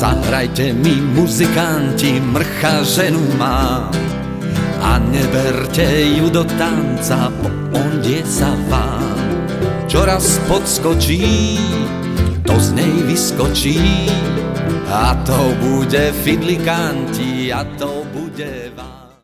Zahrajte mi muzikanti, mrcha ženu má a neberte ju do tanca, bo onde sa vám čoraz podskočí, to z nej vyskočí a to bude fidlikanti a to bude vám.